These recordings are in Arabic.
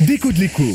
Décode l'écho.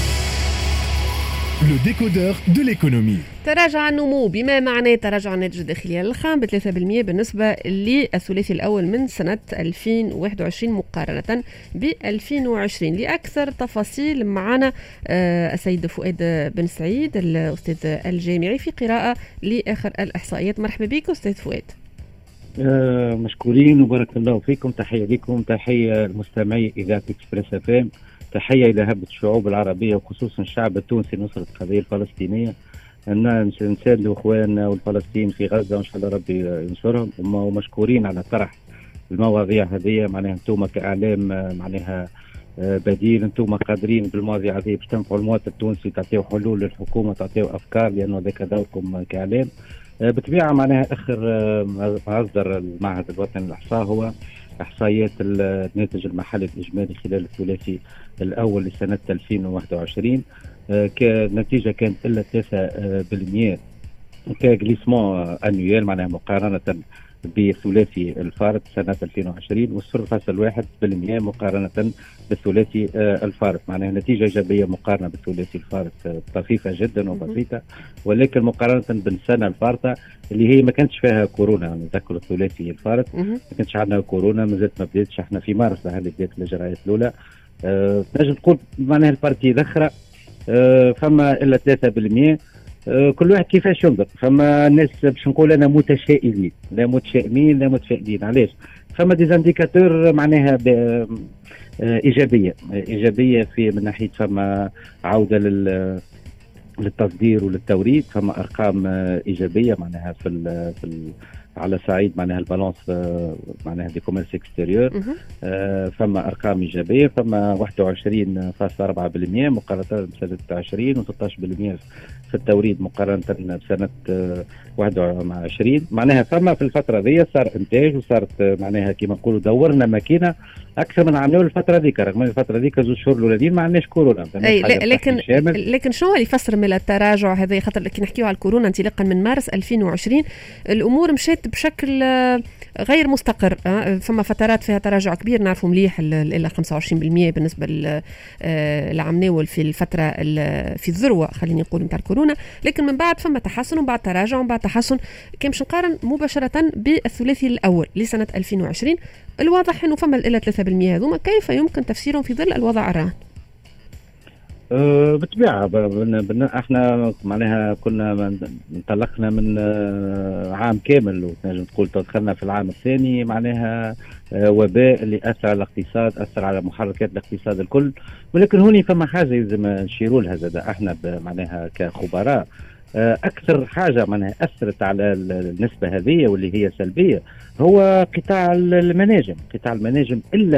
Le décodeur de l'économie. تراجع النمو بما معناه تراجع الناتج الداخلي الخام ب 3% بالنسبة للثلاثي الأول من سنة 2021 مقارنة ب 2020. لأكثر تفاصيل معنا السيد فؤاد بن سعيد الأستاذ الجامعي في قراءة لآخر الإحصائيات. مرحبا بك أستاذ فؤاد. مشكورين وبارك الله فيكم. تحية لكم، تحية المستمعي إذاعة إكسبريس FM، تحية إلى هبة الشعوب العربية وخصوصا الشعب التونسي نصرة القضية الفلسطينية. أن نساندوا إخواننا والفلسطين في غزة وإن شاء الله ربي ينصرهم، ومشكورين على طرح المواضيع هذه. معناها أنتم كإعلام معناها بديل، أنتم قادرين بالمواضيع هذه باش تنفعوا المواطن التونسي، تعطيوا حلول للحكومة، تعطيوا أفكار، لأنه ذاك دوركم كإعلام. بطبيعة معناها آخر مصدر المعهد الوطني للإحصاء هو إحصائيات الناتج المحلي الإجمالي خلال الثلاثي الأول لسنة 2021. كنتيجة كانت إلا 3% كجليسمون أنويل، معناها مقارنة بثلاثي الفارط سنة 2020، و0.1% مقارنة بالثلاثي الفارط. معناها نتيجة إيجابية مقارنة بالثلاثي الفارط، طفيفة جدا وبسيطة، ولكن مقارنة بالسنة الفارطة اللي هي ما كانتش فيها كورونا. يعني نذكر الثلاثي الفارط ما كانش عندنا كورونا، مازالت ما بديتش، احنا في مارس اللي بدات الإجراءات الأولى. نجم تقول معناها البارتي الأخرى فما إلا 3%. كل واحد كيفاش ينظر. فما الناس باش نقول انا متشائمين، لا متشائمين لا متفائلين. علاش؟ فما ديزانديكاتور معناها ايجابيه في من ناحيه فما عوده للتصدير وللتوريد، فما ارقام ايجابيه معناها في على صعيد معناها البالانس معناها دي كوميرس اكستيريور. فما ارقام ايجابيه، فما 21.4% مقارنه بسنه 20 و16% في التوريد مقارنه بسنه 21. معناها فما في الفتره ذي صار انتاج، وصارت معناها كما نقولوا دورنا ماكينه اكثر من عملوا الفتره ذيك، رغم الفتره ذيك زوج شهور الاولين ما عندناش كورونا. لكن شنو اللي يفسر من التراجع هذا؟ خاطر كي نحكيو على الكورونا انطلاقا من مارس 2020 الامور مشات بشكل غير مستقر. فما فترات فيها تراجع كبير نعرفوا مليح الى 25% بالنسبه للعمناول في الفتره في الذروه خليني نقول نتاع الكورونا، لكن من بعد فما تحسن وبعد تراجع وبعد تحسن. كي باش نقارن مباشره بالثلاثي الاول لسنه 2020 الواضح انه فما الى 3% هذوما، كيف يمكن تفسيرهم في ظل الوضع الراهن؟ بالطبيعة احنا معناها كنا انطلقنا من عام كامل، ونجم تقول دخلنا في العام الثاني معناها وباء اللي اثر على الاقتصاد، اثر على محركات الاقتصاد الكل. ولكن هوني فما حاجة لازم نشيروا لها زاد احنا معناها كخبراء. اكثر حاجة معناها اثرت على النسبة هذه واللي هي سلبية هو قطاع المناجم. قطاع المناجم الا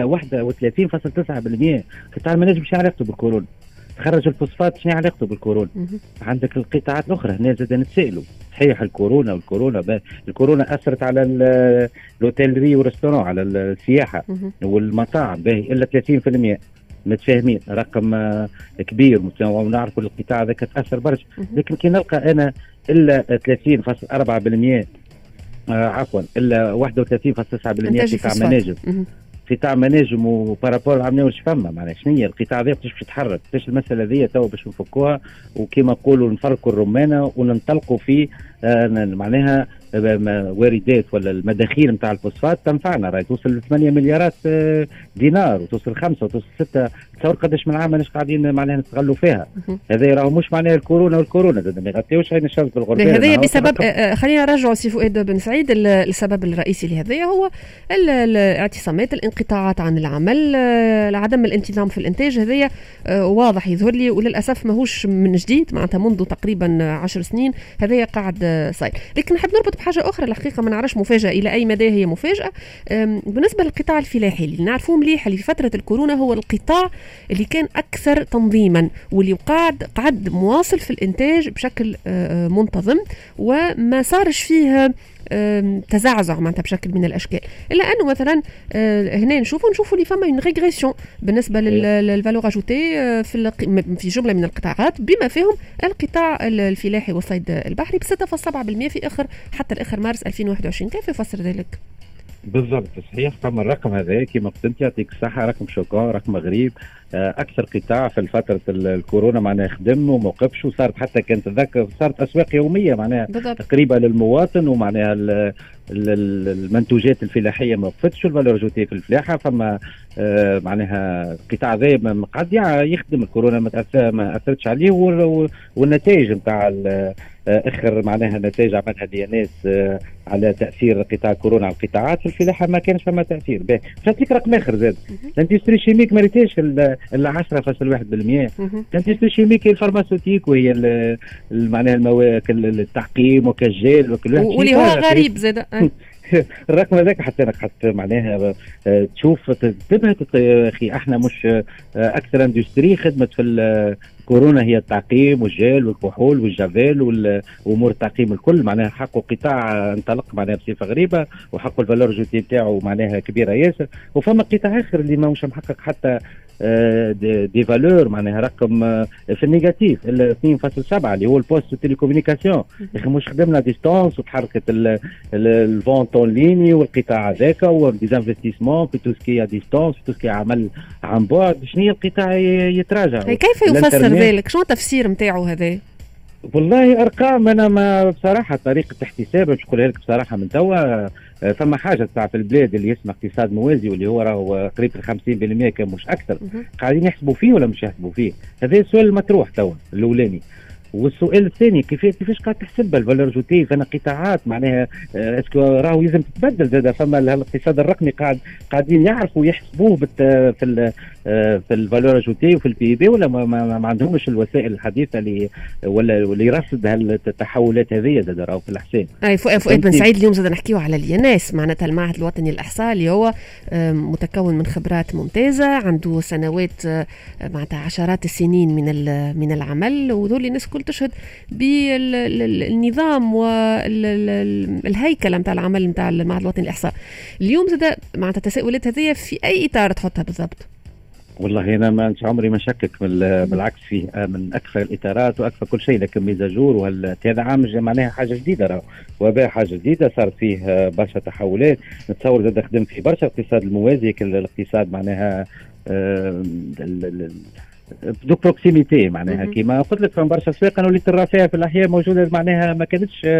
31.9%. قطاع المناجم شنو علاقته بالكورونا؟ تخرج الفوسفات شنو علاقته بالكورونا؟ عندك القطاعات الاخرى هنا زاد نتسائلوا. صحيح الكورونا الكورونا اثرت على الاوتيلري والريستوران، على السياحه والمطاعم باهي الا 30%. متفاهمين رقم كبير ونعرفوا القطاع ذاك تاثر برشا. لكن كي نلقى انا الا 30.4% عفوا الا 31.9% قطاع مناجم. قطاع مناجم وبارابور عملنا واش فما معناها شنو هي القطاع هذا باش يتحرك؟ باش المساله هذه تو باش نفكوها وكما نقولوا نفركوا الرمانه وننطلقوا في معناها واردات ولا المداخيل نتاع الفوسفات تنفعنا. راهي توصل ل 8 مليارات دينار وتوصل 5 وتوصل 6. تصور قداش من عام ماناش قاعدين معناها نستغلوا فيها. هذا راهو مش معناها الكورونا ما يغطيوش عين الشمس بالغربال. هذا بسبب خلينا نرجعوا سي فؤاد بن سعيد. السبب الرئيسي لهذا هو الاعتصامات، الانقطاعات عن العمل، عدم الانتظام في الانتاج. هذا واضح يظهر لي، وللاسف ماهوش من جديد معناتها منذ تقريبا 10 سنين هذا قاعد صاير. لكن نحب نربط بحاجه اخرى الحقيقه ما نعرفش مفاجاه الى اي مدى هي مفاجاه. بالنسبه للقطاع الفلاحي اللي نعرفوه مليح اللي في فتره الكورونا هو القطاع اللي كان اكثر تنظيما واللي قعد مواصل في الانتاج بشكل منتظم وما صارش فيه تزعزع معناتها بشكل من الاشكال. الا انه مثلا هنا نشوفوا اللي فما اون ريغريسيون بالنسبه للفالور اجوتي في جمله من القطاعات بما فيهم القطاع الفلاحي والصيد البحري ب 6.7% في حتى الاخر مارس 2021. كيف يفسر ذلك؟ بالضبط صحيح. فما الرقم هذا كما قلت انت يعطيك الصحه رقم شوكان رقم غريب. اكثر قطاع في فتره الكورونا معناها خدم وما وقفش، وصارت حتى كانت تذكر صارت اسواق يوميه معناها قريبه للمواطن، ومعناها المنتوجات الفلاحيه ما وقفتش والفالور جوتي في الفلاحه. فما معناها القطاع ذا قاعد يخدم. الكورونا ما اثرتش عليه، والنتائج نتاع اخر معناها نتائج عملها دياناس على تاثير قطاع كورونا على القطاعات في الفلاحه ما كانش فما تاثير. باهي نعطيك رقم اخر زاد. الاندستري شيميك ما ريتاش الا 10.1%. الاندستري شيميك هي الفارماسيوتيك، وهي معناها التعقيم وكالجيل وكل واحد واللي هو غريب زاد. الرقم هذاك حتى معناها تشوف تنتبه اخي. احنا مش اكثر اندستري خدمت في الكورونا هي التعقيم والجيل والكحول والجافيل وامور التعقيم الكل. معناها حقه قطاع انطلق معناها بصفه غريبه، وحقه الفالور جوتي نتاعو معناها كبيره ياسر. وفما قطاع اخر اللي ما مش محقق حتى دي فالور معناها رقم في النيجاتيف 2.7 اللي هو البوست تيليكومونيكاسيون. يا اخي مش خدمنا ديستونس وتحركت الفونت اون ليني والقطاع هذاك وديزانفستيسمون في توسكي ديستونس في توسكي عمل عن بعد. شنو هي القطاع يتراجع؟ كيف يفسر ذلك؟ شنو التفسير نتاعو هذا؟ والله ارقام انا ما بصراحه طريقه احتساب باش نقولها لك بصراحه من توا. فما حاجه تاع في البلاد اللي اسمها اقتصاد موازي واللي هو راهو قريب ل 50% كان مش اكثر. قاعدين يحسبوا فيه ولا مش يحسبوا فيه؟ هذا السؤال المطروح توا الاولاني. والسؤال الثاني كيفاش قاعد تحسبها الفالور جوتي؟ فانا قطاعات معناها اسكو راهو لازم تتبدل زاد. فما الاقتصاد الرقمي قاعدين يعرفوا يحسبوه في الفالور جوتي وفي البي بي، ولا ما عندهمش الوسائل الحديثه اللي يرصد هالتحولات هذه زاد راهو في الحساب. اي فؤاد بن سعيد اليوم زاد نحكيو على الياناس معناتها المعهد الوطني للاحصاء اللي هو متكون من خبرات ممتازه، عنده سنوات معناتها عشرات السنين من العمل، وذول الناس كل تشهد بالنظام والهيكله نتاع العمل نتاع المعهد الوطني للاحصاء. اليوم زاد معناتها التساؤلات هذه في اي اطار تحطها بالضبط؟ والله انا ما عمري ما شكك بالعكس فيه من اكثر الاطارات واكثر كل شيء. لكن ميزاجور هذا عام معناها حاجه جديده راهو وباء حاجه جديده صار فيه برشا تحولات. نتصور زاد خدم في برشا الاقتصاد الموازي الاقتصاد معناها دو بروكسيميتي معناها كيما قلت لك. فما برشا اسواق انا وليت نرى فيها في الاحياء موجوده معناها ما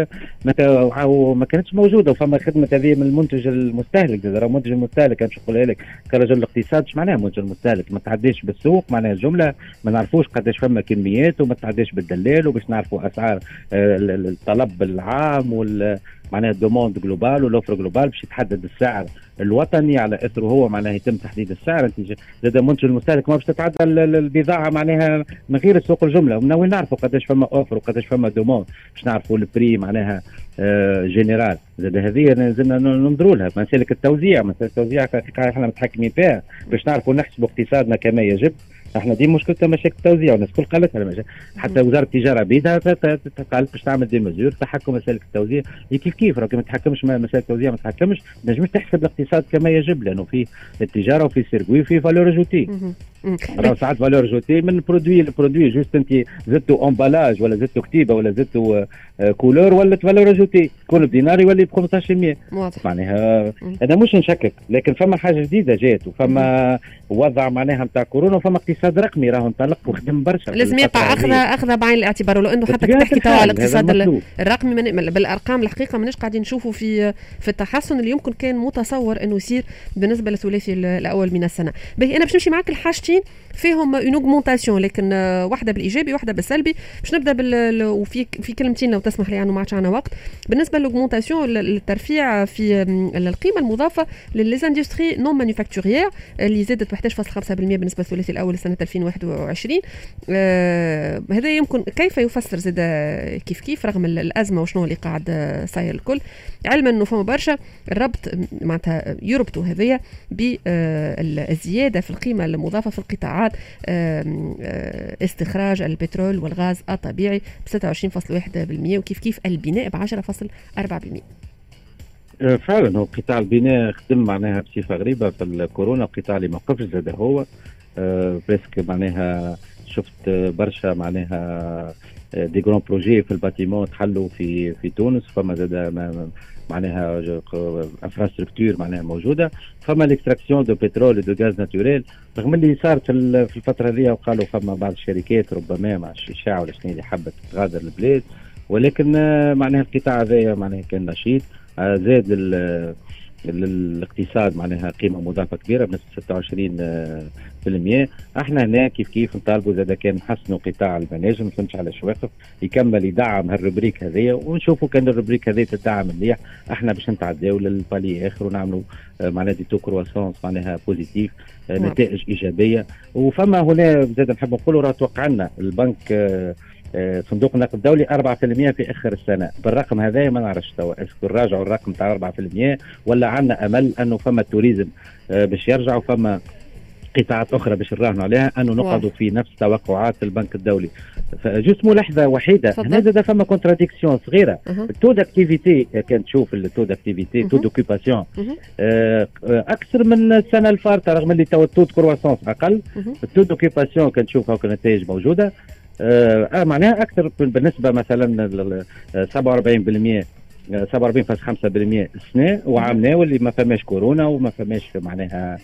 كانتش موجوده. وفما خدمه هذه من المنتج المستهلك. راه المنتج المستهلك باش نقولها لك كرجل الاقتصاد ايش معناها منتج المستهلك؟ ما تعديش بالسوق معناها الجمله، ما نعرفوش قداش فما كميات، وما تعديش بالدلال، وباش نعرفوا اسعار الطلب العام معناها الدوموند جلوبال والاوفر جلوبال باش يتحدد السعر الوطني على اثره هو معناها يتم تحديد السعر. انت زاد منتج المستهلك ما باش تتعدى البضاعه معناها من غير سوق الجمله. ومن وين نعرفوا قداش فما اوفر وقداش فما دوموند باش نعرفوا البري معناها جينيرال. زاد هذه لازمنا ننظروا لها. مسالك التوزيع احنا متحكمين فيها باش نعرفوا نحسبوا اقتصادنا كما يجب. احنا دي مشكلتها مشاكل التوزيع والناس الكل قالتها. حتى وزاره التجاره بيدها قالت باش تعمل دي مزور تحكم مسالك التوزيع. كيف راك ما تحكمش مسالك التوزيع ما تحكمش نجمش تحسب الاقتصاد كما يجب، لانه في التجاره وفي سيركوي وفي فالور جوتي. راه ساعات فالور جوتي من البرودوي جوست انت زدتوا امبالاج ولا زدتوا كتيبه ولا زدتوا كولور ولات فالور جوتي تكون بدينار يولي ب 15%. معناها انا مش نشكك، لكن فما حاجه جديده جات وفما وضع معناها نتاع كورونا وفما اقتصاد رقمي راهو انطلق وخدم برشا. لازم يقع اخذها بعين الاعتبار، ولو انه حتى تحكي توا على الاقتصاد الرقمي بالارقام الحقيقه ماناش قاعدين نشوفوا في التحسن اللي يمكن كان متصور انه يصير بالنسبه للثلاثي الاول من السنه. باهي انا باش نمشي معاك الحاجتين فيهم اون اوغمونتاسيون، لكن واحده بالايجابي واحده بالسلبي. باش نبدا في كلمتين لو تسمح لي، ما عادش عندنا وقت. بالنسبه للاوغمونتاسيون الترفيع في القيمه المضافه للزاندستري نون مانيفاكتوريير اللي زادت ب 11.5% بالنسبه للثلاثي الاول لسنه 2021. هذا يمكن كيف يفسر زاد كيف رغم الازمه وشنو اللي قاعد صاير الكل، علما انه فما برشا الربط معناتها يربطوا هذايا بالزياده في القيمه المضافه في القطاعات استخراج البترول والغاز الطبيعي ب 26.1%، وكيف البناء ب 10.4%. فعلا هو قطاع البناء خدم معناها بصفه غريبه في الكورونا. القطاع اللي ما وقفش زاد هو باسكو معناها شفت برشا معناها دي جران بروجي في الباتيمون تحلوا في تونس. فما زاد معناها انفراستركتور معناها موجوده. فما الاكستراكسيون دو بترول ودو غاز ناتوريل، رغم اللي صار في الفتره هذه وقالوا فما بعض الشركات ربما مع الشيشاع ولا شنو اللي حبت تغادر البلاد، ولكن معناها القطاع هذا معناها كان نشيط، زاد الاقتصاد معناها قيمه مضافه كبيره بنسبه 26%. احنا هنا كيف نطالبوا زاد كان نحسنوا قطاع المناجم، ما فهمتش علاش واقف يكمل يدعم هالروبريك هذيا، ونشوفوا كان الروبريك هذيا تدعم مليح احنا باش نتعداو للبالي اخر ونعملوا معناها دي تو كرواسونس معناها بوزيتيف، نتائج ايجابيه. وفما هنا زاد نحب نقولوا راه توقعنا البنك صندوق النقد الدولي 4% في اخر السنه. بالرقم هذا ما نعرفش توا اسكو راجعوا الرقم تاع 4% ولا عندنا امل انه فما التوريزم باش يرجع وفما قطاعات اخرى باش نراهنوا عليها انه نقعدوا في نفس توقعات البنك الدولي. جست ملاحظه وحيده هنا زاد فما كونتراديكسيون صغيره. التو داكتيفيتي كان تشوف التو داكتيفيتي تو دوكيباسيون اكثر من السنه الفارطه، رغم اللي تو التو كرواسونس اقل. التو دوكيباسيون كان تشوفها وكنتائج موجوده معناها اكثر بالنسبه مثلا 47% 47.5% السنه وعامنا واللي ما فماش كورونا وما فماش معناها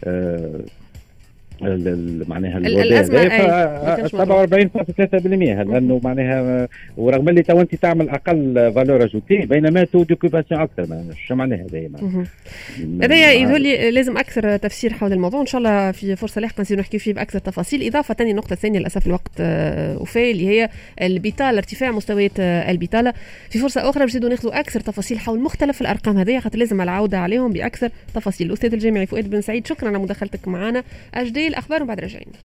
معناها الوباء 47.3%، لانه معناها ورغم اللي تو انت تعمل اقل فالور اجوتي بينما تو دوكيباسيون اكثر. شو معناها هذايا يقول لي لازم اكثر تفسير حول الموضوع، ان شاء الله في فرصه لاحقه نصير نحكي فيه باكثر تفاصيل. اضافه ثانيه النقطه الثانيه للاسف الوقت وفاء اللي هي البطاله، ارتفاع مستويات البطاله. في فرصه اخرى باش ناخذوا اكثر تفاصيل حول مختلف الارقام هذه، خاطر لازم العوده عليهم باكثر تفاصيل. الاستاذ الجامعي فؤاد بن سعيد، شكرا على مداخلتك معنا. اجدي الاخبار وبعد رجعين.